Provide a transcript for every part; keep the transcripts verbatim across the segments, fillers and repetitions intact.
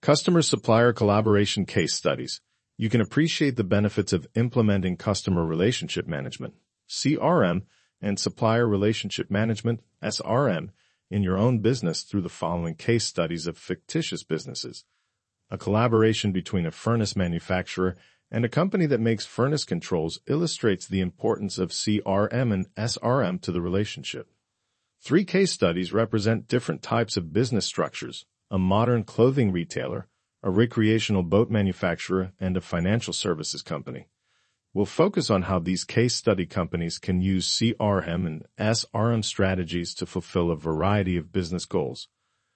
Customer-supplier collaboration case studies. You can appreciate the benefits of implementing customer relationship management, C R M, and supplier relationship management, S R M, in your own business through the following case studies of fictitious businesses. A collaboration between a furnace manufacturer and a company that makes furnace controls illustrates the importance of C R M and S R M to the relationship. Three case studies represent different types of business structures: a modern clothing retailer, a recreational boat manufacturer, and a financial services company. We'll focus on how these case study companies can use C R M and S R M strategies to fulfill a variety of business goals.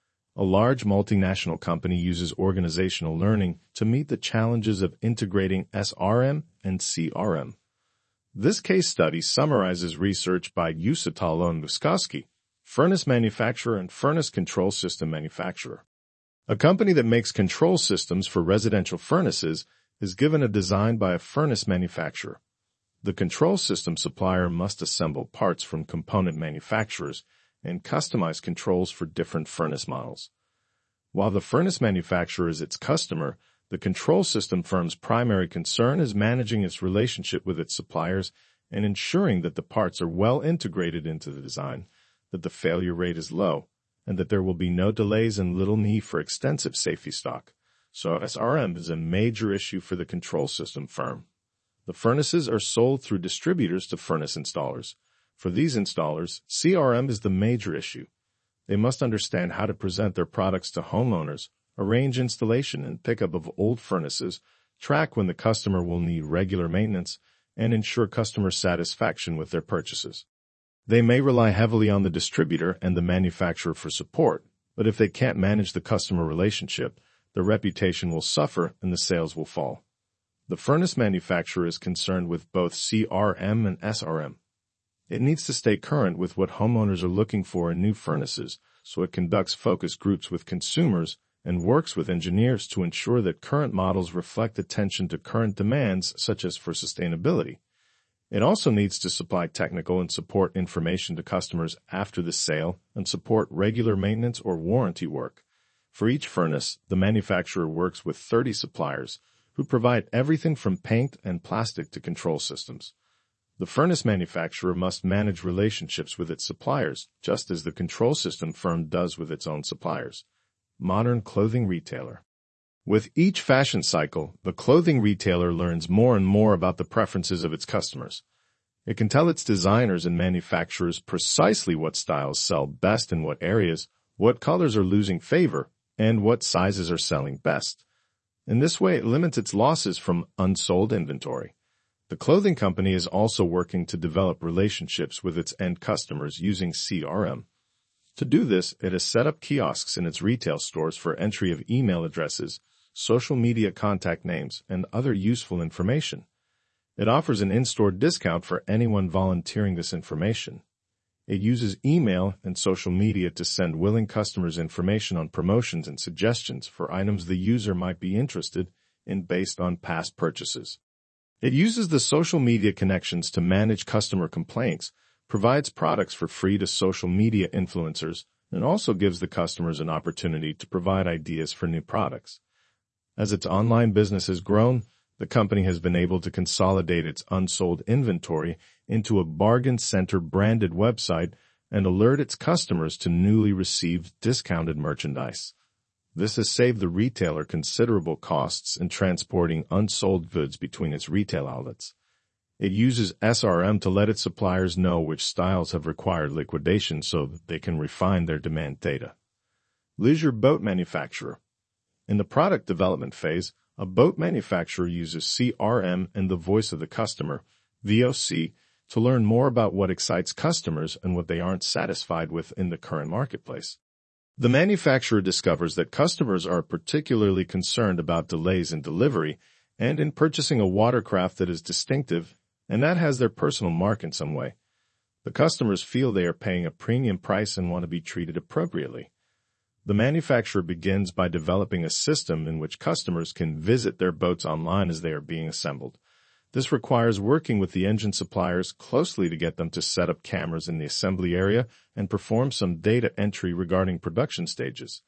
A large multinational company uses organizational learning to meet the challenges of integrating S R M and C R M. This case study summarizes research by Usatalo and Muskowski, furnace manufacturer and furnace control system manufacturer. A company that makes control systems for residential furnaces is given a design by a furnace manufacturer. The control system supplier must assemble parts from component manufacturers and customize controls for different furnace models. While the furnace manufacturer is its customer, the control system firm's primary concern is managing its relationship with its suppliers and ensuring that the parts are well integrated into the design, that the failure rate is low, and that there will be no delays and little need for extensive safety stock. So S R M is a major issue for the control system firm. The furnaces are sold through distributors to furnace installers. For these installers, C R M is the major issue. They must understand how to present their products to homeowners, arrange installation and pickup of old furnaces, track when the customer will need regular maintenance, and ensure customer satisfaction with their purchases. They may rely heavily on the distributor and the manufacturer for support, but if they can't manage the customer relationship, their reputation will suffer and the sales will fall. The furnace manufacturer is concerned with both C R M and S R M. It needs to stay current with what homeowners are looking for in new furnaces, so it conducts focus groups with consumers and works with engineers to ensure that current models reflect attention to current demands, such as for sustainability. It also needs to supply technical and support information to customers after the sale and support regular maintenance or warranty work. For each furnace, the manufacturer works with thirty suppliers who provide everything from paint and plastic to control systems. The furnace manufacturer must manage relationships with its suppliers, just as the control system firm does with its own suppliers. Modern clothing retailer. With each fashion cycle, the clothing retailer learns more and more about the preferences of its customers. It can tell its designers and manufacturers precisely what styles sell best in what areas, what colors are losing favor, and what sizes are selling best. In this way, it limits its losses from unsold inventory. The clothing company is also working to develop relationships with its end customers using C R M. To do this, it has set up kiosks in its retail stores for entry of email addresses, social media contact names, and other useful information. It offers an in-store discount for anyone volunteering this information. It uses email and social media to send willing customers information on promotions and suggestions for items the user might be interested in based on past purchases. It uses the social media connections to manage customer complaints, provides products for free to social media influencers, and also gives the customers an opportunity to provide ideas for new products. As its online business has grown, the company has been able to consolidate its unsold inventory into a bargain center branded website and alert its customers to newly received discounted merchandise. This has saved the retailer considerable costs in transporting unsold goods between its retail outlets. It uses S R M to let its suppliers know which styles have required liquidation so that they can refine their demand data. Leisure boat manufacturer. In the product development phase, a boat manufacturer uses C R M and the voice of the customer, V O C, to learn more about what excites customers and what they aren't satisfied with in the current marketplace. The manufacturer discovers that customers are particularly concerned about delays in delivery and in purchasing a watercraft that is distinctive and that has their personal mark in some way. The customers feel they are paying a premium price and want to be treated appropriately. The manufacturer begins by developing a system in which customers can visit their boats online as they are being assembled. This requires working with the engine suppliers closely to get them to set up cameras in the assembly area and perform some data entry regarding production stages.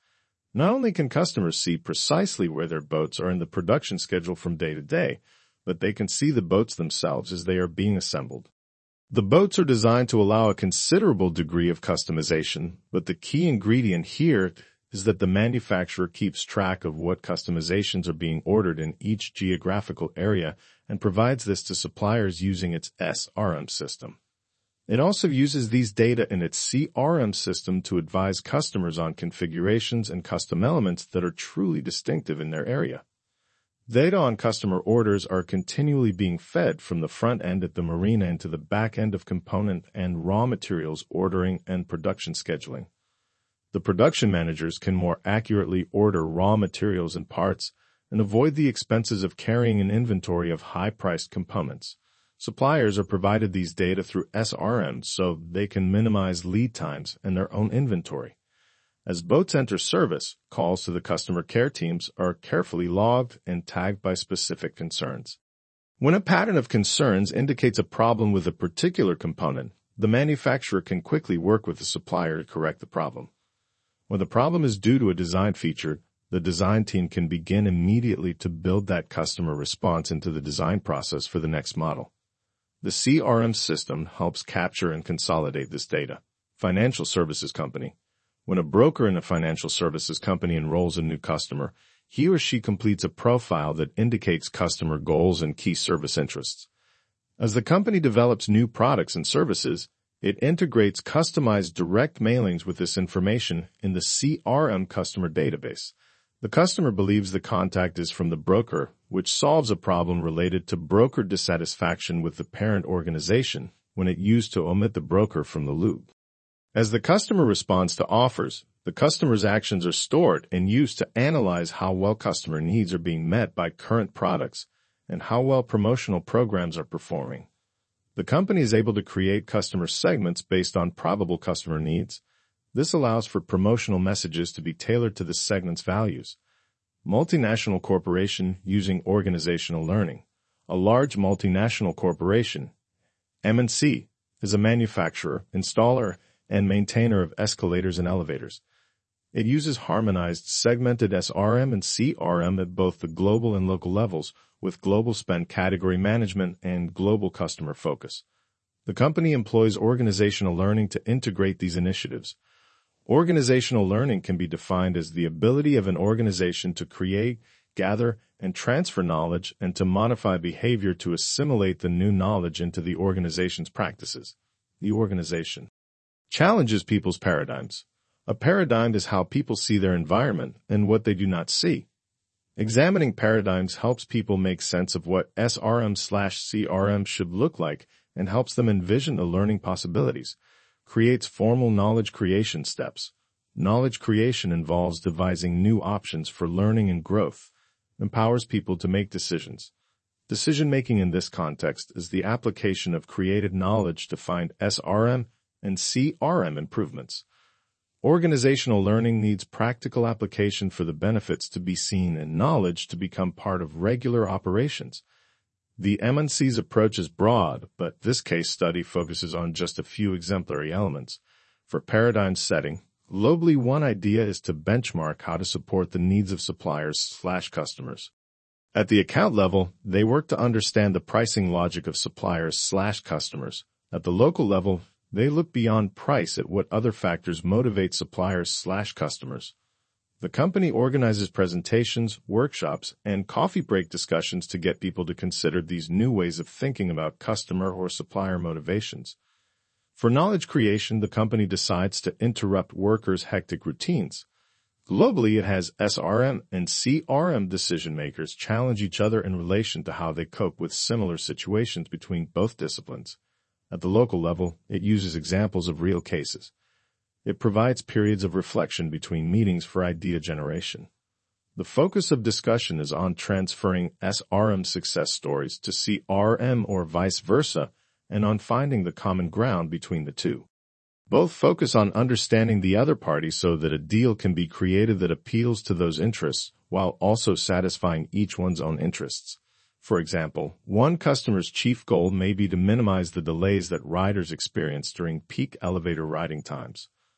Not only can customers see precisely where their boats are in the production schedule from day to day, but they can see the boats themselves as they are being assembled. The boats are designed to allow a considerable degree of customization, but the key ingredient here is that the manufacturer keeps track of what customizations are being ordered in each geographical area and provides this to suppliers using its S R M system. It also uses these data in its C R M system to advise customers on configurations and custom elements that are truly distinctive in their area. Data on customer orders are continually being fed from the front end at the marina into the back end of component and raw materials ordering and production scheduling. The production managers can more accurately order raw materials and parts and avoid the expenses of carrying an inventory of high-priced components. Suppliers are provided these data through S R M so they can minimize lead times and their own inventory. As boats enter service, calls to the customer care teams are carefully logged and tagged by specific concerns. When a pattern of concerns indicates a problem with a particular component, the manufacturer can quickly work with the supplier to correct the problem. When the problem is due to a design feature, the design team can begin immediately to build that customer response into the design process for the next model. The C R M system helps capture and consolidate this data. Financial services company. When a broker in a financial services company enrolls a new customer, he or she completes a profile that indicates customer goals and key service interests. As the company develops new products and services, it integrates customized direct mailings with this information in the C R M customer database. The customer believes the contact is from the broker, which solves a problem related to broker dissatisfaction with the parent organization when it used to omit the broker from the loop. As the customer responds to offers, the customer's actions are stored and used to analyze how well customer needs are being met by current products and how well promotional programs are performing. The company is able to create customer segments based on probable customer needs. This allows for promotional messages to be tailored to the segment's values. Multinational corporation using organizational learning. A large multinational corporation, M N C, is a manufacturer, installer, and maintainer of escalators and elevators. It uses harmonized segmented S R M and C R M at both the global and local levels, with global spend category management and global customer focus. The company employs organizational learning to integrate these initiatives. Organizational learning can be defined as the ability of an organization to create, gather, and transfer knowledge and to modify behavior to assimilate the new knowledge into the organization's practices. The organization challenges people's paradigms. A paradigm is how people see their environment and what they do not see. Examining paradigms helps people make sense of what S R M slash C R M should look like and helps them envision the learning possibilities. Creates formal knowledge creation steps. Knowledge creation involves devising new options for learning and growth. Empowers people to make decisions. Decision-making in this context is the application of created knowledge to find S R M and C R M improvements. Organizational learning needs practical application for the benefits to be seen and knowledge to become part of regular operations. The M N C's approach is broad, but this case study focuses on just a few exemplary elements. For paradigm setting, globally one idea is to benchmark how to support the needs of suppliers slash customers. At the account level, they work to understand the pricing logic of suppliers slash customers. At the local level, they look beyond price at what other factors motivate suppliers slash customers. The company organizes presentations, workshops, and coffee break discussions to get people to consider these new ways of thinking about customer or supplier motivations. For knowledge creation, the company decides to interrupt workers' hectic routines. Globally, it has S R M and C R M decision-makers challenge each other in relation to how they cope with similar situations between both disciplines. At the local level, it uses examples of real cases. It provides periods of reflection between meetings for idea generation. The focus of discussion is on transferring S R M success stories to C R M or vice versa, and on finding the common ground between the two. Both focus on understanding the other party so that a deal can be created that appeals to those interests, while also satisfying each one's own interests. For example, one customer's chief goal may be to minimize the delays that riders experience during peak elevator riding times.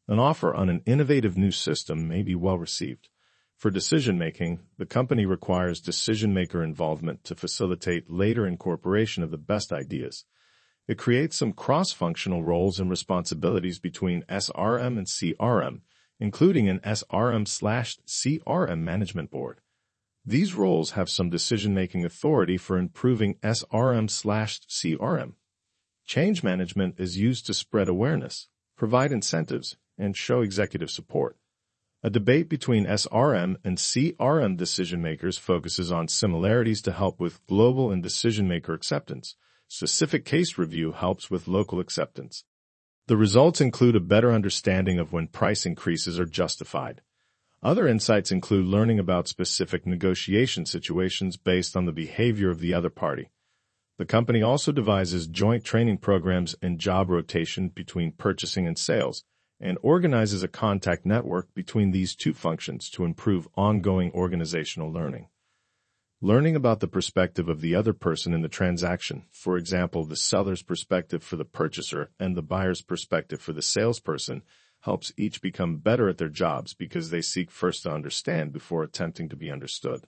An offer on an innovative new system may be well received. For decision-making, the company requires decision-maker involvement to facilitate later incorporation of the best ideas. It creates some cross-functional roles and responsibilities between S R M and C R M, including an S R M slash C R M management board. These roles have some decision-making authority for improving S R M slash C R M. Change management is used to spread awareness, provide incentives, and show executive support. A debate between S R M and C R M decision-makers focuses on similarities to help with global and decision-maker acceptance. Specific case review helps with local acceptance. The results include a better understanding of when price increases are justified. Other insights include learning about specific negotiation situations based on the behavior of the other party. The company also devises joint training programs and job rotation between purchasing and sales, and organizes a contact network between these two functions to improve ongoing organizational learning. Learning about the perspective of the other person in the transaction, for example, the seller's perspective for the purchaser and the buyer's perspective for the salesperson, helps each become better at their jobs because they seek first to understand before attempting to be understood.